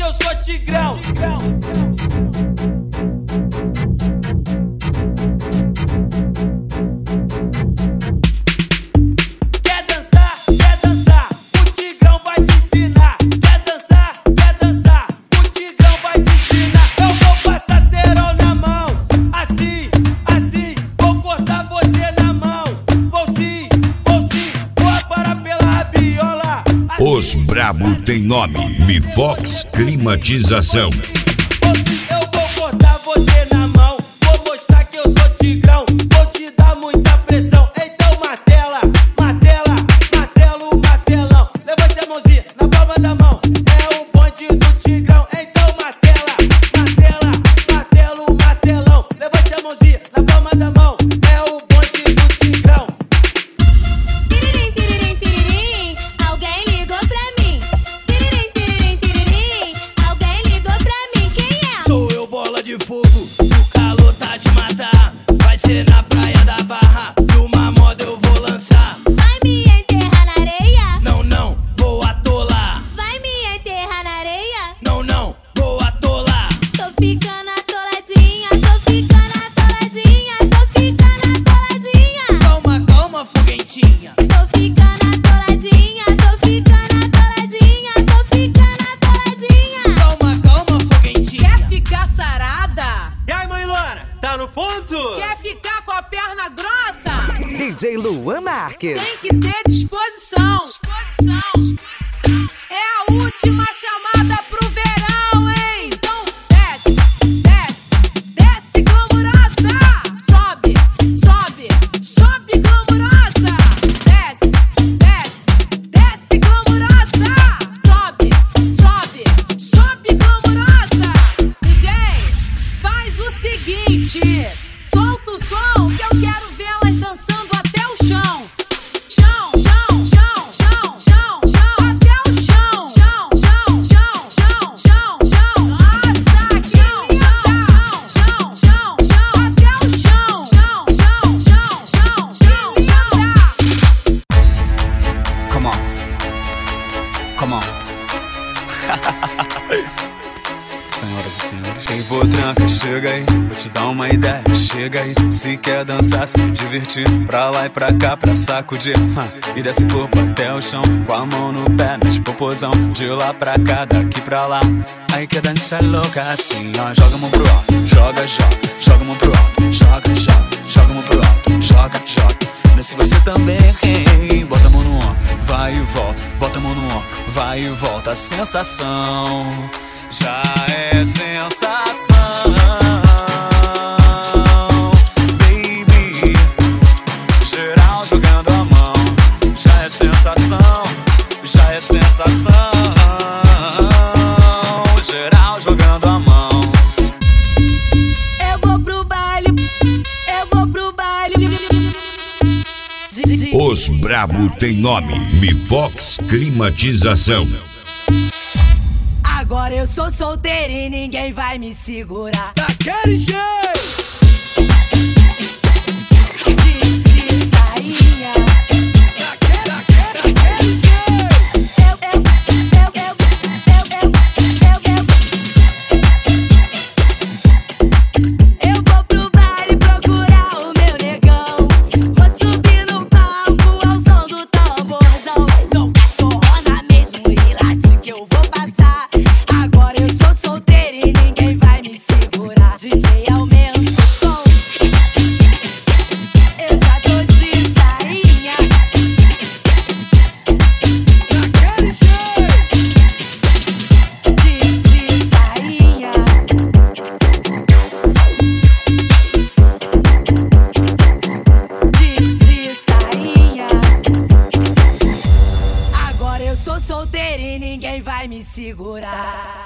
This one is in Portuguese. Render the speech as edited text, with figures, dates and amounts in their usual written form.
eu sou tigrão. Quer dançar? O tigrão vai te ensinar. Quer dançar? O tigrão vai te ensinar. Eu vou passar cerol na mão, assim, vou cortar você na mão. Vou sim, vou aparar pela rabiola. Os brabo tem nome, Mifox Climatização. Eu vou cortar você na mão, vou mostrar que eu sou tigrão, vou te dar muita pressão. Então martela, o martelão. Levante a mãozinha na palma da mão, é o bonde do tigrão. Então martela, o martelão. Levante a mãozinha na palma da mão, é o bonde do tigrão. Tiririm, tiririm, tiririm, alguém ligou pra mim. Tiririm, tiririm, tiririm, alguém ligou pra mim. Quem é? Sou eu, bola de fogo, o calor tá de matar. Vai ser na praia da Barra, numa moda eu vou lançar. Vai me enterrar na areia? Não, vou atolar. Vai me enterrar na areia? Não, vou atolar. Tô ficando atoladinha, tô ficando atoladinha, tô ficando atoladinha. Calma, foguentinha. Tô ficando atoladinha, tô ficando atoladinha, tô ficando atoladinha. Calma, foguentinha. Quer ficar sarada? E aí, mãe Loura, tá no ponto? Quer ficar com a perna grossa? DJ Luan Marques. Tem que ter disposição. É a última chamada pro verão, hein? Então desce glamurosa. Sobe glamurosa. Desce glamurosa. Sobe glamurosa. DJ, faz o seguinte, solta o som que eu quero vê-las dançando até o chão. Come on. Senhoras e senhores, quem for tranca, chega aí. Vou te dar uma ideia, chega aí. Se quer dançar, se divertir, pra lá e pra cá, pra sacudir, e desce o corpo até o chão, com a mão no pé, mexe popozão, de lá pra cá, daqui pra lá. Aí quer dançar louca assim, ó. Joga a mão pro alto, joga a mão pro alto, joga a mão pro alto, joga. Desce você também, bota a mão no ombro, vai e volta, bota a mão no ombro, vai e volta. A sensação já é sensação, baby. Geral jogando a mão, já é sensação, geral jogando a mão. Eu vou pro baile. Os brabo tem nome, Mifox Climatização. Agora eu sou solteira e ninguém vai me segurar. Daquele jeito. De sainha. Daquele jeito. Eu vou pro baile procurar o meu negão. Vou subir no palco ao som do tamborzão. Sou cachorrona mesmo e late que eu vou passar. Agora eu sou solteira e ninguém vai me segurar. DJ, aumenta o som. Eu já tô de sainha. Daquele jeito. De sainha. De sainha. Agora eu sou solteira e ninguém vai me segurar.